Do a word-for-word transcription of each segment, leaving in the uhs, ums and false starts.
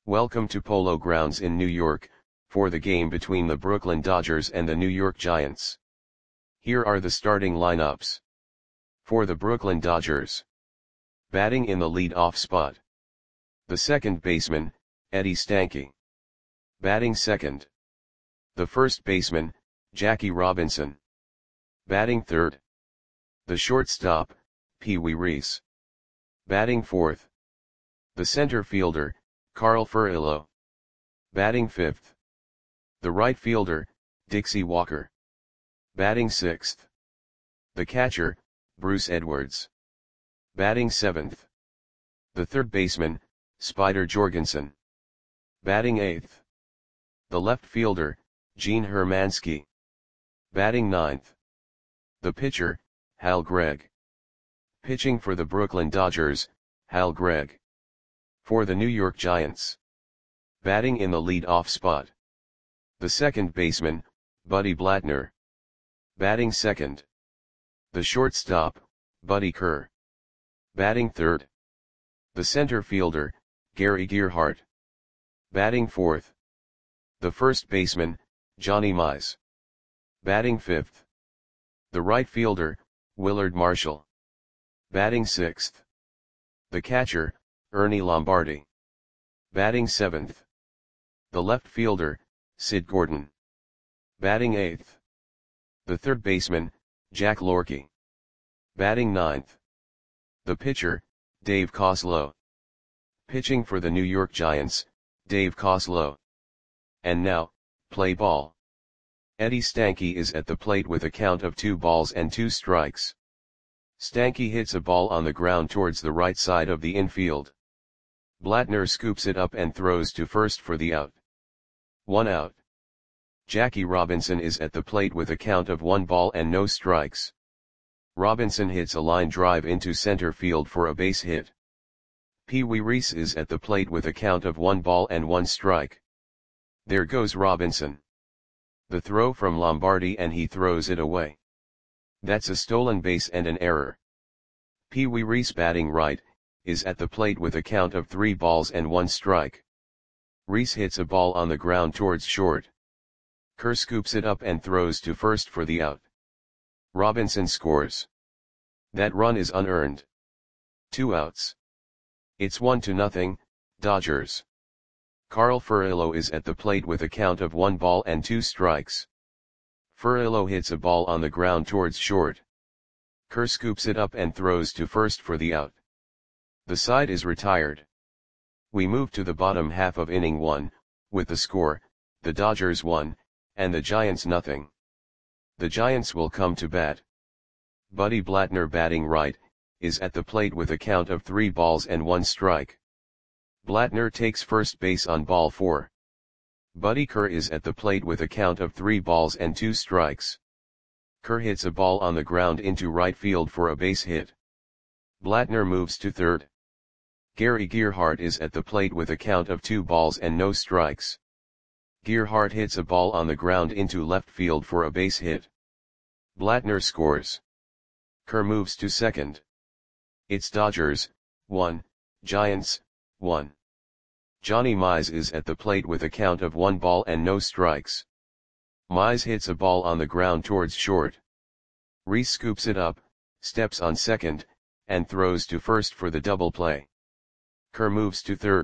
Welcome to Polo Grounds in New York, for the game between the Brooklyn Dodgers and the New York Giants. Here are the starting lineups. For the Brooklyn Dodgers. Batting in the lead-off spot. The second baseman, Eddie Stanky. Batting second. The first baseman, Jackie Robinson. Batting third. The shortstop, Pee Wee Reese. Batting fourth. The center fielder, Carl Furillo. Batting fifth. The right fielder, Dixie Walker. Batting sixth. The catcher, Bruce Edwards. Batting seventh. The third baseman, Spider Jorgensen. Batting eighth. The left fielder, Gene Hermansky. Batting ninth. The pitcher, Hal Gregg. Pitching for the Brooklyn Dodgers, Hal Gregg. For the New York Giants. Batting in the lead-off spot. The second baseman, Buddy Blattner. Batting second. The shortstop, Buddy Kerr. Batting third. The center fielder, Gary Gearhart. Batting fourth. The first baseman, Johnny Mize. Batting fifth. The right fielder, Willard Marshall. Batting sixth. The catcher, Ernie Lombardi. Batting seventh. The left fielder, Sid Gordon. Batting eighth. The third baseman, Jack Lorky. Batting ninth. The pitcher, Dave Coslow. Pitching for the New York Giants, Dave Coslow. And now, play ball. Eddie Stanky is at the plate with a count of two balls and two strikes. Stanky hits a ball on the ground towards the right side of the infield. Blattner scoops it up and throws to first for the out. One out. Jackie Robinson is at the plate with a count of one ball and no strikes. Robinson hits a line drive into center field for a base hit. Pee Wee Reese is at the plate with a count of one ball and one strike. There goes Robinson. The throw from Lombardi and he throws it away. That's a stolen base and an error. Pee Wee Reese, batting right, is at the plate with a count of three balls and one strike. Reese hits a ball on the ground towards short. Kerr scoops it up and throws to first for the out. Robinson scores. That run is unearned. Two outs. It's one to nothing, Dodgers. Carl Furillo is at the plate with a count of one ball and two strikes. Furillo hits a ball on the ground towards short. Kerr scoops it up and throws to first for the out. The side is retired. We move to the bottom half of inning one, with the score, the Dodgers one, and the Giants nothing. The Giants will come to bat. Buddy Blattner, batting right, is at the plate with a count of three balls and one strike. Blattner takes first base on ball four. Buddy Kerr is at the plate with a count of three balls and two strikes. Kerr hits a ball on the ground into right field for a base hit. Blattner moves to third. Gary Gearhart is at the plate with a count of two balls and no strikes. Gearhart hits a ball on the ground into left field for a base hit. Blattner scores. Kerr moves to second. It's Dodgers, one, Giants, one. Johnny Mize is at the plate with a count of one ball and no strikes. Mize hits a ball on the ground towards short. Reese scoops it up, steps on second, and throws to first for the double play. Kerr moves to third.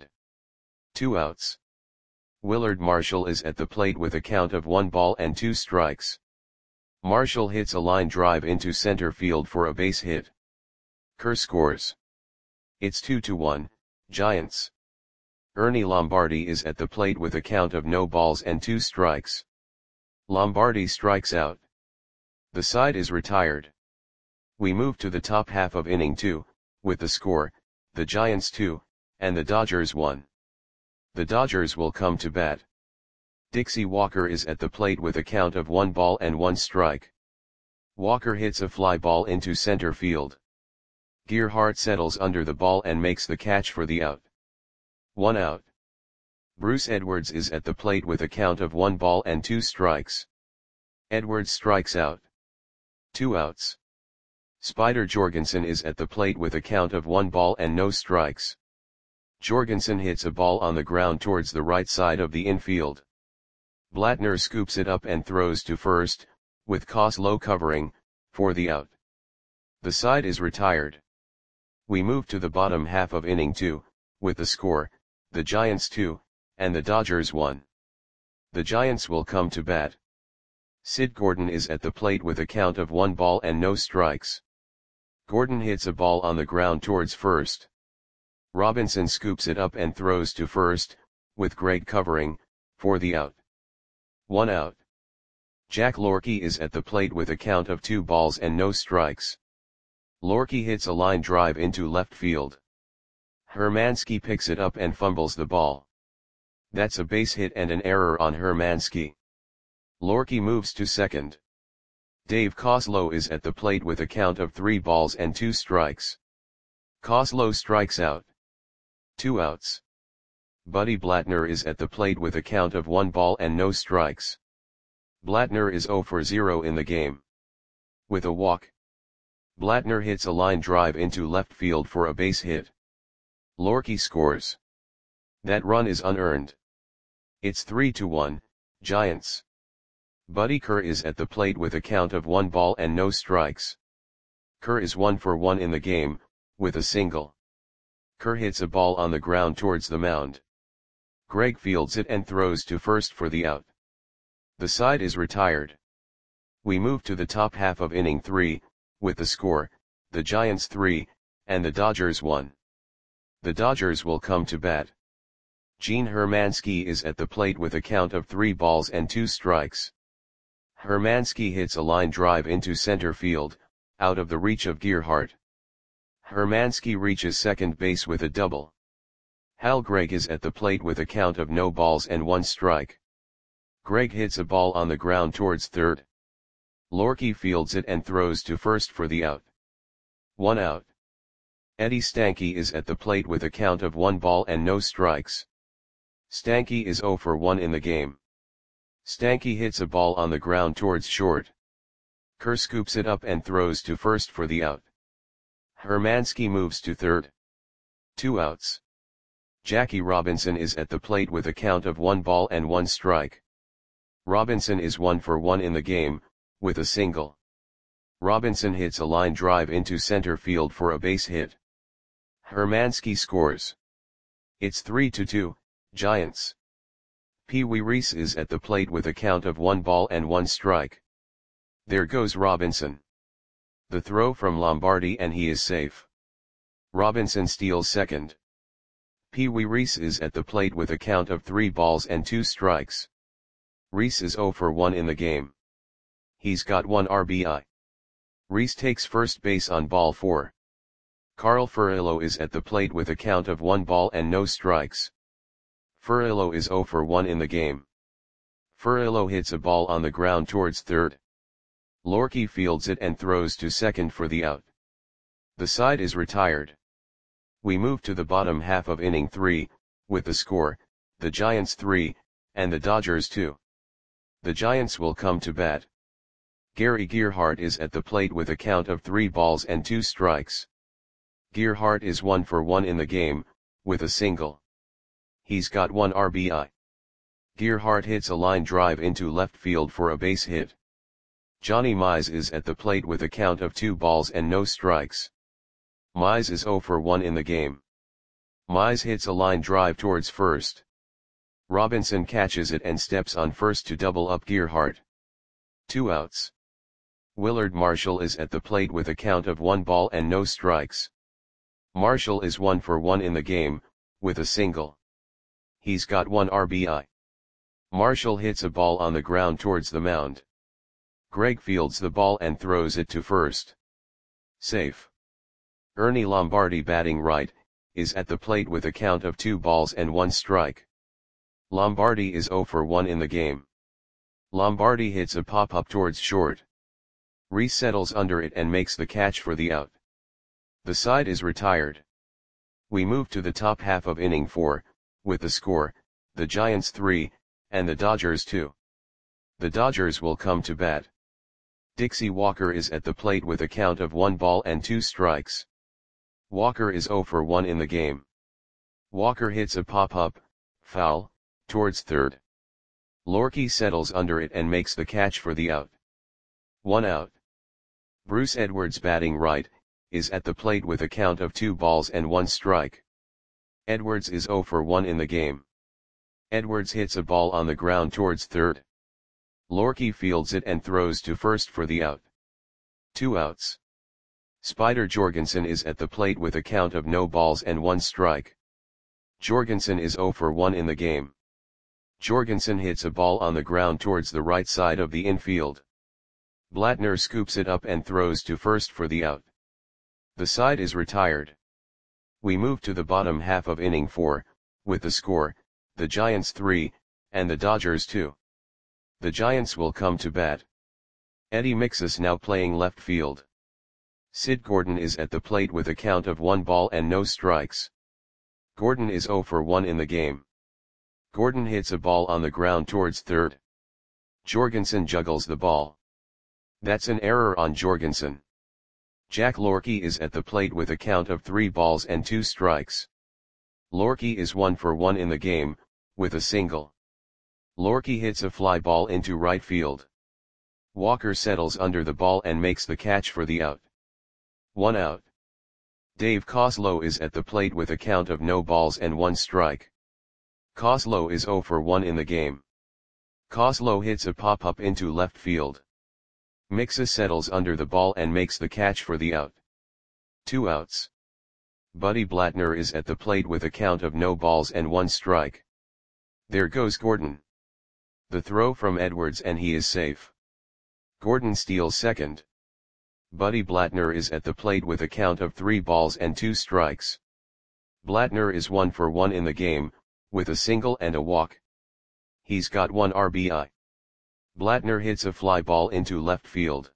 Two outs. Willard Marshall is at the plate with a count of one ball and two strikes. Marshall hits a line drive into center field for a base hit. Kerr scores. It's two to one, Giants. Ernie Lombardi is at the plate with a count of no balls and two strikes. Lombardi strikes out. The side is retired. We move to the top half of inning two, with the score, the Giants two, and the Dodgers one. The Dodgers will come to bat. Dixie Walker is at the plate with a count of one ball and one strike. Walker hits a fly ball into center field. Gearhart settles under the ball and makes the catch for the out. One out. Bruce Edwards is at the plate with a count of one ball and two strikes. Edwards strikes out. Two outs. Spider Jorgensen is at the plate with a count of one ball and no strikes. Jorgensen hits a ball on the ground towards the right side of the infield. Blattner scoops it up and throws to first, with Koslow covering, for the out. The side is retired. We move to the bottom half of inning two, with the score, the Giants two, and the Dodgers one. The Giants will come to bat. Sid Gordon is at the plate with a count of one ball and no strikes. Gordon hits a ball on the ground towards first. Robinson scoops it up and throws to first, with Gregg covering, for the out. One out. Jack Lorky is at the plate with a count of two balls and no strikes. Lorky hits a line drive into left field. Hermansky picks it up and fumbles the ball. That's a base hit and an error on Hermansky. Lorky moves to second. Dave Koslow is at the plate with a count of three balls and two strikes. Koslow strikes out. Two outs. Buddy Blattner is at the plate with a count of one ball and no strikes. Blattner is zero for zero in the game. With a walk. Blattner hits a line drive into left field for a base hit. Lorky scores. That run is unearned. It's three to one, Giants. Buddy Kerr is at the plate with a count of one ball and no strikes. Kerr is one for one in the game, with a single. Kerr hits a ball on the ground towards the mound. Gregg fields it and throws to first for the out. The side is retired. We move to the top half of inning three, with the score, the Giants three, and the Dodgers one. The Dodgers will come to bat. Gene Hermansky is at the plate with a count of three balls and two strikes. Hermansky hits a line drive into center field, out of the reach of Gerhardt. Hermansky reaches second base with a double. Hal Gregg is at the plate with a count of no balls and one strike. Gregg hits a ball on the ground towards third. Lorky fields it and throws to first for the out. One out. Eddie Stanky is at the plate with a count of one ball and no strikes. Stanky is zero for one in the game. Stanky hits a ball on the ground towards short. Kerr scoops it up and throws to first for the out. Hermansky moves to third. Two outs. Jackie Robinson is at the plate with a count of one ball and one strike. Robinson is one for one in the game, with a single. Robinson hits a line drive into center field for a base hit. Hermansky scores. It's three to two, Giants. Pee Wee Reese is at the plate with a count of one ball and one strike. There goes Robinson. The throw from Lombardi and he is safe. Robinson steals second. Pee Wee Reese is at the plate with a count of three balls and two strikes. Reese is zero for one in the game. He's got one R B I. Reese takes first base on ball four. Carl Furillo is at the plate with a count of one ball and no strikes. Furillo is zero for one in the game. Furillo hits a ball on the ground towards third. Lorky fields it and throws to second for the out. The side is retired. We move to the bottom half of inning three, with the score, the Giants three, and the Dodgers two. The Giants will come to bat. Gary Gerhardt is at the plate with a count of three balls and two strikes. Gerhardt is one for one in the game, with a single. He's got one R B I. Gerhardt hits a line drive into left field for a base hit. Johnny Mize is at the plate with a count of two balls and no strikes. Mize is zero for one in the game. Mize hits a line drive towards first. Robinson catches it and steps on first to double up Gerhardt. Two outs. Willard Marshall is at the plate with a count of one ball and no strikes. Marshall is one for one in the game, with a single. He's got one R B I. Marshall hits a ball on the ground towards the mound. Gregg fields the ball and throws it to first. Safe. Ernie Lombardi, batting right, is at the plate with a count of two balls and one strike. Lombardi is zero for one in the game. Lombardi hits a pop-up towards short. Reese settles under it and makes the catch for the out. The side is retired. We move to the top half of inning four, with the score, the Giants three, and the Dodgers two. The Dodgers will come to bat. Dixie Walker is at the plate with a count of one ball and two strikes. Walker is zero for one in the game. Walker hits a pop-up, foul, towards third. Lorky settles under it and makes the catch for the out. One out. Bruce Edwards, batting right, is at the plate with a count of two balls and one strike. Edwards is oh for one in the game. Edwards hits a ball on the ground towards third. Lorky fields it and throws to first for the out. Two outs. Spider Jorgensen is at the plate with a count of no balls and one strike. Jorgensen is oh for one in the game. Jorgensen hits a ball on the ground towards the right side of the infield. Blattner scoops it up and throws to first for the out. The side is retired. We move to the bottom half of inning four, with the score, the Giants three, and the Dodgers two. The Giants will come to bat. Eddie Mixus now playing left field. Sid Gordon is at the plate with a count of one ball and no strikes. Gordon is oh for one in the game. Gordon hits a ball on the ground towards third. Jorgensen juggles the ball. That's an error on Jorgensen. Jack Lorky is at the plate with a count of three balls and two strikes. Lorky is one for one in the game, with a single. Lorky hits a fly ball into right field. Walker settles under the ball and makes the catch for the out. One out. Dave Coslow is at the plate with a count of no balls and one strike. Coslow is oh for one in the game. Coslow hits a pop-up into left field. Mixus settles under the ball and makes the catch for the out. Two outs. Buddy Blattner is at the plate with a count of no balls and one strike. There goes Gordon. The throw from Edwards and he is safe. Gordon steals second. Buddy Blattner is at the plate with a count of three balls and two strikes. Blattner is one for one in the game, with a single and a walk. He's got one R B I. Blattner hits a fly ball into left field.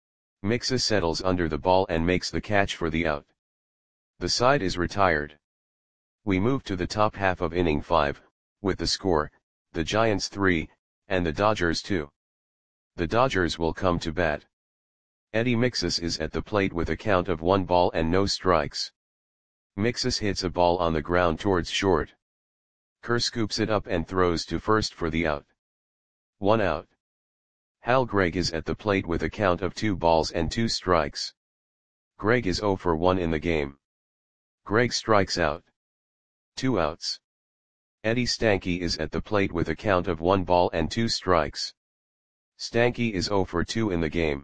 Mixus settles under the ball and makes the catch for the out. The side is retired. We move to the top half of inning five, with the score, the Giants three, and the Dodgers two. The Dodgers will come to bat. Eddie Mixus is at the plate with a count of one ball and no strikes. Mixus hits a ball on the ground towards short. Kerr scoops it up and throws to first for the out. One out. Hal Gregg is at the plate with a count of two balls and two strikes. Gregg is oh for one in the game. Gregg strikes out. Two outs. Eddie Stanky is at the plate with a count of one ball and two strikes. Stanky is oh for two in the game.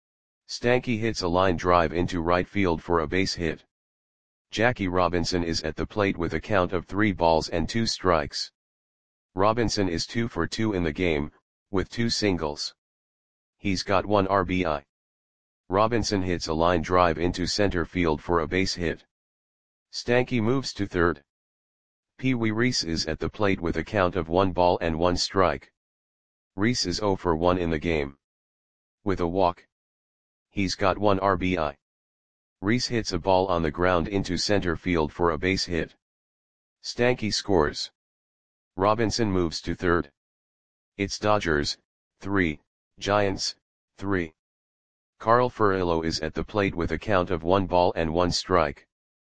Stanky hits a line drive into right field for a base hit. Jackie Robinson is at the plate with a count of three balls and two strikes. Robinson is two for two in the game, with two singles. He's got one R B I. Robinson hits a line drive into center field for a base hit. Stanky moves to third. Pee Wee Reese is at the plate with a count of one ball and one strike. Reese is oh for one in the game. With a walk. He's got one R B I. Reese hits a ball on the ground into center field for a base hit. Stanky scores. Robinson moves to third. It's Dodgers, three, Giants, three. Carl Furillo is at the plate with a count of one ball and one strike.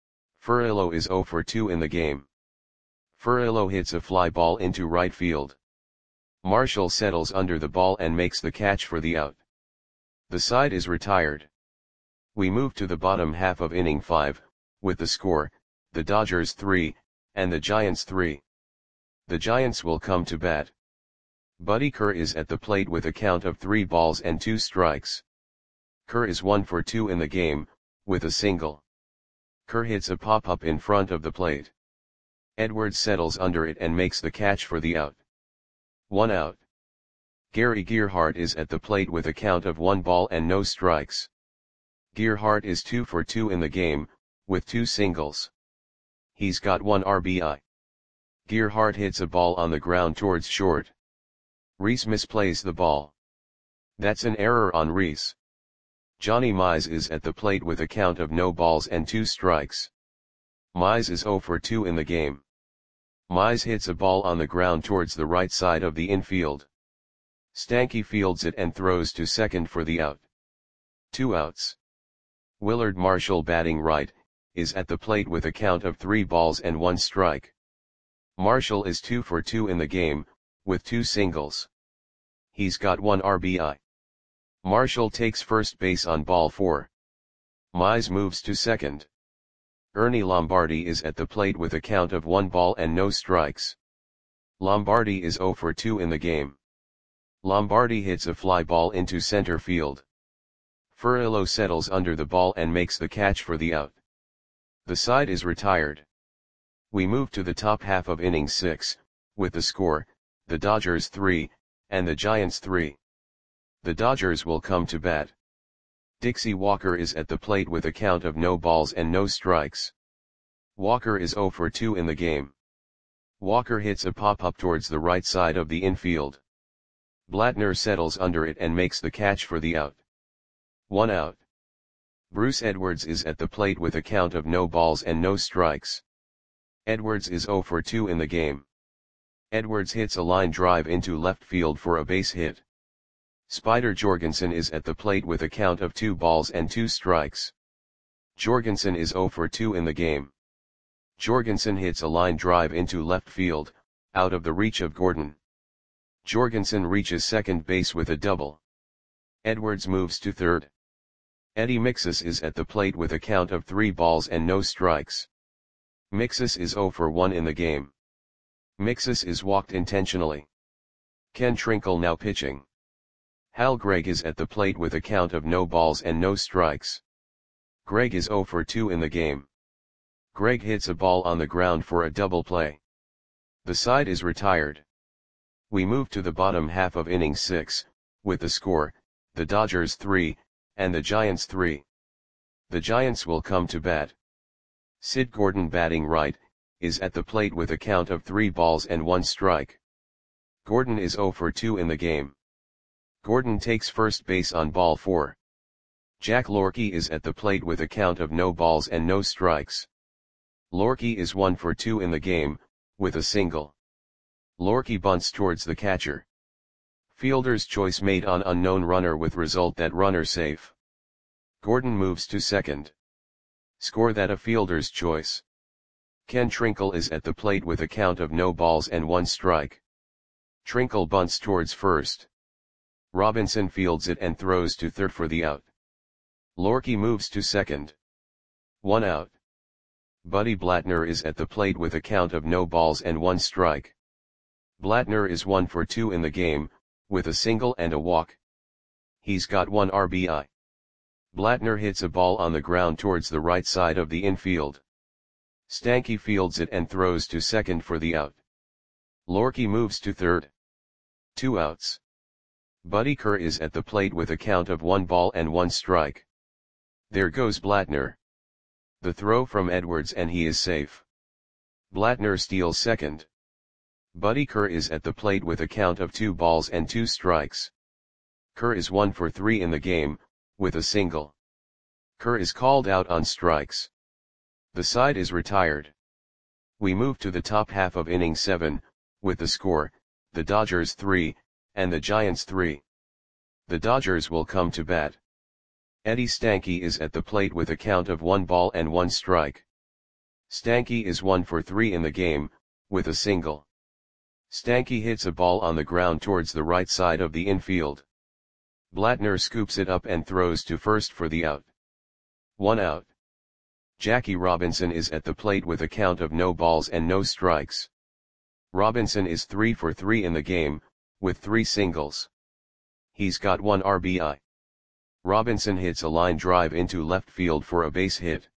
Furillo is oh for two in the game. Furillo hits a fly ball into right field. Marshall settles under the ball and makes the catch for the out. The side is retired. We move to the bottom half of inning five, with the score, the Dodgers three, and the Giants three. The Giants will come to bat. Buddy Kerr is at the plate with a count of three balls and two strikes. Kerr is one for two in the game, with a single. Kerr hits a pop-up in front of the plate. Edwards settles under it and makes the catch for the out. One out. Gary Gearhart is at the plate with a count of one ball and no strikes. Gearhart is two for two in the game, with two singles. He's got one R B I. Gearhart hits a ball on the ground towards short. Reese misplays the ball. That's an error on Reese. Johnny Mize is at the plate with a count of no balls and two strikes. Mize is oh for two in the game. Mize hits a ball on the ground towards the right side of the infield. Stanky fields it and throws to second for the out. Two outs. Willard Marshall, batting right, is at the plate with a count of three balls and one strike. Marshall is two for two in the game, with two singles. He's got one R B I. Marshall takes first base on ball four. Mize moves to second. Ernie Lombardi is at the plate with a count of one ball and no strikes. Lombardi is zero for two in the game. Lombardi hits a fly ball into center field. Furillo settles under the ball and makes the catch for the out. The side is retired. We move to the top half of inning six, with the score, the Dodgers three, and the Giants three. The Dodgers will come to bat. Dixie Walker is at the plate with a count of no balls and no strikes. Walker is zero for two in the game. Walker hits a pop-up towards the right side of the infield. Blattner settles under it and makes the catch for the out. One out. Bruce Edwards is at the plate with a count of no balls and no strikes. Edwards is zero for two in the game. Edwards hits a line drive into left field for a base hit. Spider Jorgensen is at the plate with a count of two balls and two strikes. Jorgensen is zero for two in the game. Jorgensen hits a line drive into left field, out of the reach of Gordon. Jorgensen reaches second base with a double. Edwards moves to third. Eddie Mixus is at the plate with a count of three balls and no strikes. Mixus is zero for one in the game. Mixus is walked intentionally. Ken Trinkle now pitching. Hal Gregg is at the plate with a count of no balls and no strikes. Gregg is zero for two in the game. Gregg hits a ball on the ground for a double play. The side is retired. We move to the bottom half of inning six, with the score, the Dodgers three, and the Giants three. The Giants will come to bat. Sid Gordon, batting right, is at the plate with a count of three balls and one strike. Gordon is zero for two in the game. Gordon takes first base on ball four. Jack Lorky is at the plate with a count of no balls and no strikes. Lorky is one for two in the game, with a single. Lorky bunts towards the catcher. Fielder's choice made on unknown runner with result that runner safe. Gordon moves to second. Score that a fielder's choice. Ken Trinkle is at the plate with a count of no balls and one strike. Trinkle bunts towards first. Robinson fields it and throws to third for the out. Lorky moves to second. One out. Buddy Blattner is at the plate with a count of no balls and one strike. Blattner is one for two in the game, with a single and a walk. He's got one R B I. Blattner hits a ball on the ground towards the right side of the infield. Stanky fields it and throws to second for the out. Lorky moves to third. Two outs. Buddy Kerr is at the plate with a count of one ball and one strike. There goes Blattner. The throw from Edwards and he is safe. Blattner steals second. Buddy Kerr is at the plate with a count of two balls and two strikes. Kerr is one for three in the game, with a single. Kerr is called out on strikes. The side is retired. We move to the top half of inning seven, with the score, the Dodgers three, and the Giants three. The Dodgers will come to bat. Eddie Stanky is at the plate with a count of one ball and one strike. Stanky is one for three in the game, with a single. Stanky hits a ball on the ground towards the right side of the infield. Blattner scoops it up and throws to first for the out. One out. Jackie Robinson is at the plate with a count of no balls and no strikes. Robinson is three for three in the game, with three singles. He's got one R B I. Robinson hits a line drive into left field for a base hit.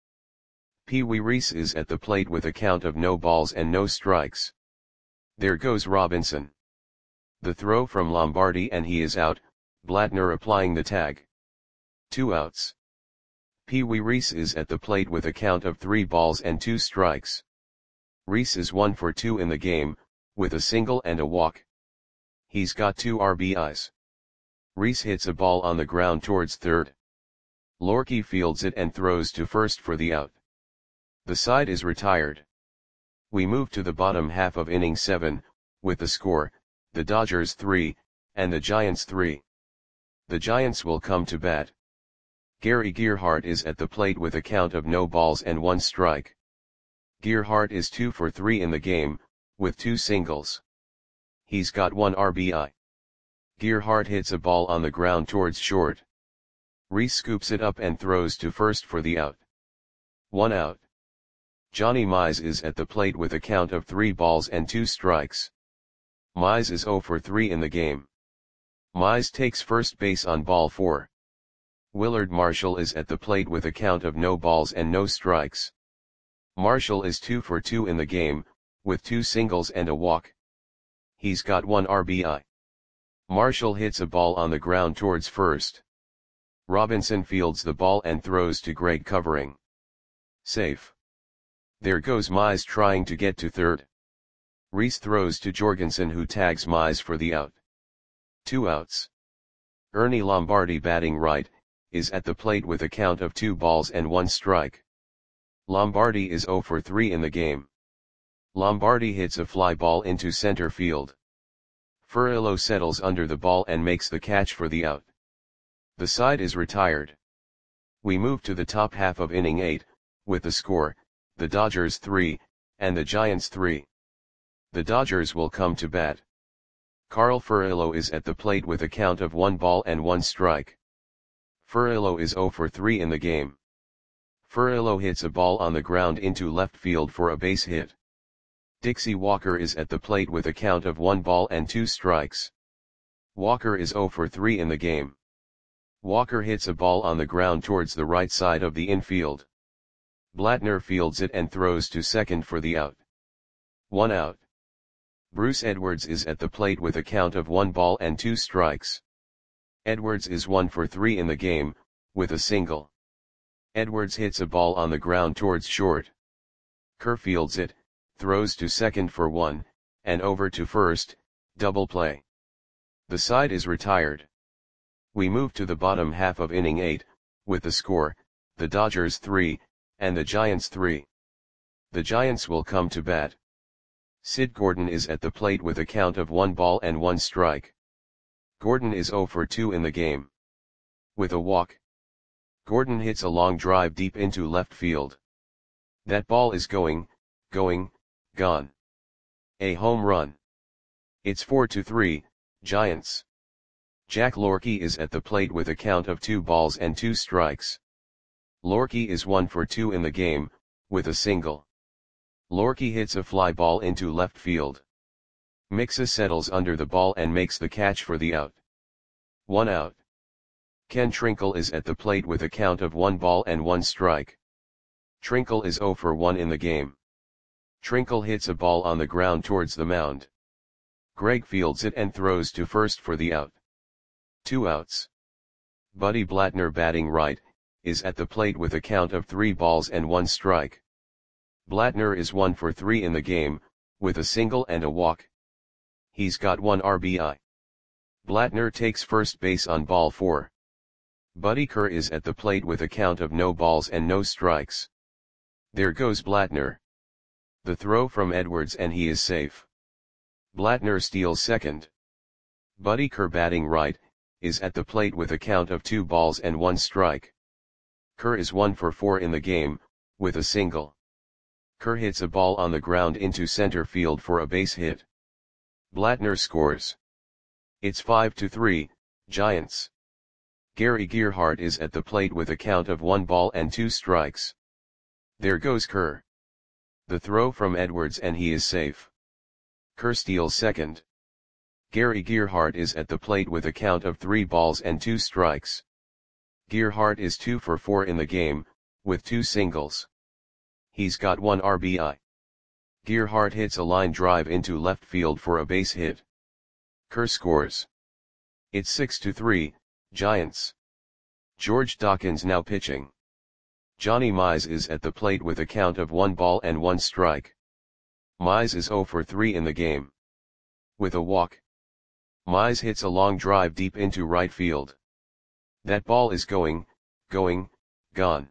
Pee Wee Reese is at the plate with a count of no balls and no strikes. There goes Robinson. The throw from Lombardi and he is out, Blattner applying the tag. Two outs. Pee Wee Reese is at the plate with a count of three balls and two strikes. Reese is one for two in the game, with a single and a walk. He's got two R B Is. Reese hits a ball on the ground towards third. Lorky fields it and throws to first for the out. The side is retired. We move to the bottom half of inning seven, with the score, the Dodgers three, and the Giants three. The Giants will come to bat. Gary Gearhart is at the plate with a count of no balls and one strike. Gearhart is two for three in the game, with two singles. He's got one R B I. Gearhart hits a ball on the ground towards short. Reese scoops it up and throws to first for the out. One out. Johnny Mize is at the plate with a count of three balls and two strikes. Mize is zero for three in the game. Mize takes first base on ball four. Willard Marshall is at the plate with a count of no balls and no strikes. Marshall is two for two in the game, with two singles and a walk. He's got one R B I. Marshall hits a ball on the ground towards first. Robinson fields the ball and throws to Greg covering. Safe. There goes Mize trying to get to third. Reese throws to Jorgensen, who tags Mize for the out. Two outs. Ernie Lombardi, batting right, is at the plate with a count of two balls and one strike. Lombardi is zero for three in the game. Lombardi hits a fly ball into center field. Furillo settles under the ball and makes the catch for the out. The side is retired. We move to the top half of inning eight, with the score, the Dodgers three, and the Giants three. The Dodgers will come to bat. Carl Furillo is at the plate with a count of one ball and one strike. Furillo is zero for three in the game. Furillo hits a ball on the ground into left field for a base hit. Dixie Walker is at the plate with a count of one ball and two strikes. Walker is zero for three in the game. Walker hits a ball on the ground towards the right side of the infield. Blattner fields it and throws to second for the out. One out. Bruce Edwards is at the plate with a count of one ball and two strikes. Edwards is one for three in the game, with a single. Edwards hits a ball on the ground towards short. Kerr fields it, throws to second for one, and over to first, double play. The side is retired. We move to the bottom half of inning eight, with the score, the Dodgers three, and the Giants three. The Giants will come to bat. Sid Gordon is at the plate with a count of one ball and one strike. Gordon is zero for two in the game. With a walk. Gordon hits a long drive deep into left field. That ball is going, going, gone. A home run. It's four to three, Giants. Jack Lorky is at the plate with a count of two balls and two strikes. Lorky is one for two in the game, with a single. Lorky hits a fly ball into left field. Mixa settles under the ball and makes the catch for the out. One out. Ken Trinkle is at the plate with a count of one ball and one strike. Trinkle is zero for one in the game. Trinkle hits a ball on the ground towards the mound. Greg fields it and throws to first for the out. Two outs. Buddy Blattner, batting right, is at the plate with a count of three balls and one strike. Blattner is one for three in the game, with a single and a walk. He's got one R B I. Blattner takes first base on ball four. Buddy Kerr is at the plate with a count of no balls and no strikes. There goes Blattner. The throw from Edwards and he is safe. Blattner steals second. Buddy Kerr, batting right, is at the plate with a count of two balls and one strike. Kerr is one for four in the game, with a single. Kerr hits a ball on the ground into center field for a base hit. Blattner scores. It's five to three, Giants. Gary Gearhart is at the plate with a count of one ball and two strikes. There goes Kerr. The throw from Edwards and he is safe. Kerr steals second. Gary Gearhart is at the plate with a count of three balls and two strikes. Gearhart is two for four in the game, with two singles. He's got one R B I. Gearhart hits a line drive into left field for a base hit. Kerr scores. It's six to three, Giants. George Dawkins now pitching. Johnny Mize is at the plate with a count of one ball and one strike. Mize is zero for three in the game. With a walk. Mize hits a long drive deep into right field. That ball is going, going, gone.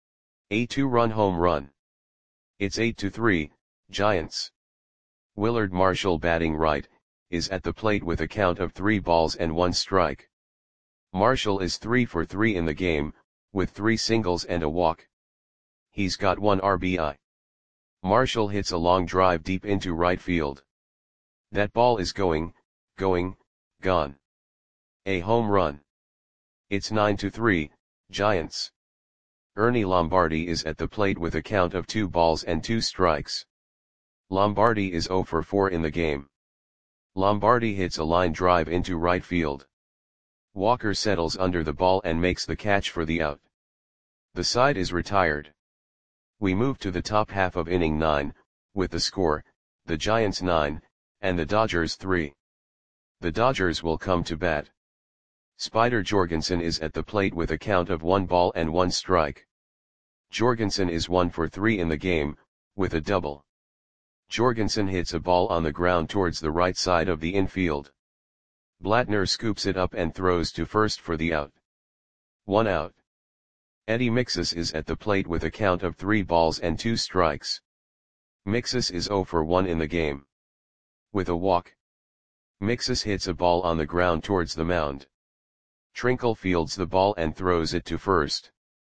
A two-run home run. It's eight to three, Giants. Willard Marshall, batting right, is at the plate with a count of three balls and one strike. Marshall is three for three in the game, with three singles and a walk. He's got one R B I. Marshall hits a long drive deep into right field. That ball is going, going, gone. A home run. It's nine to three, Giants. Ernie Lombardi is at the plate with a count of two balls and two strikes. Lombardi is zero for four in the game. Lombardi hits a line drive into right field. Walker settles under the ball and makes the catch for the out. The side is retired. We move to the top half of inning nine, with the score, the Giants nine, and the Dodgers three. The Dodgers will come to bat. Spider Jorgensen is at the plate with a count of one ball and one strike. Jorgensen is one for three in the game, with a double. Jorgensen hits a ball on the ground towards the right side of the infield. Blattner scoops it up and throws to first for the out. One out. Eddie Mixus is at the plate with a count of three balls and two strikes. Mixus is zero for one in the game. With a walk. Mixus hits a ball on the ground towards the mound. Trinkle fields the ball and throws it to first.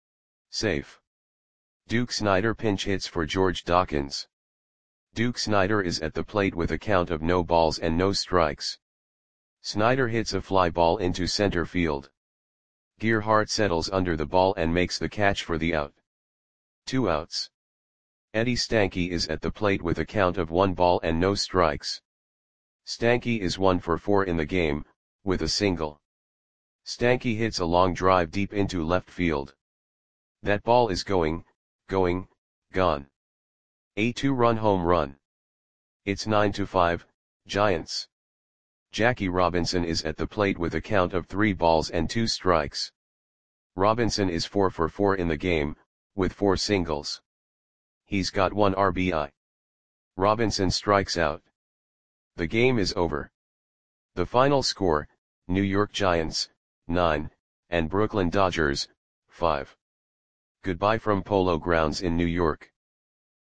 Safe. Duke Snider pinch hits for George Dawkins. Duke Snider is at the plate with a count of no balls and no strikes. Snider hits a fly ball into center field. Gearhart settles under the ball and makes the catch for the out. Two outs. Eddie Stanky is at the plate with a count of one ball and no strikes. Stanky is one for four in the game, with a single. Stanky hits a long drive deep into left field. That ball is going, going, gone. A two-run home run. It's nine to five, Giants. Jackie Robinson is at the plate with a count of three balls and two strikes. Robinson is four for four in the game, with four singles. He's got one R B I. Robinson strikes out. The game is over. The final score, New York Giants, nine, and Brooklyn Dodgers, five. Goodbye from Polo Grounds in New York.